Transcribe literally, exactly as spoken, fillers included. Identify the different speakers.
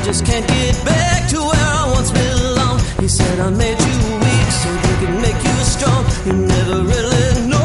Speaker 1: just can't get back to where I once belonged. He said I made you weak so they could make you strong. You never really know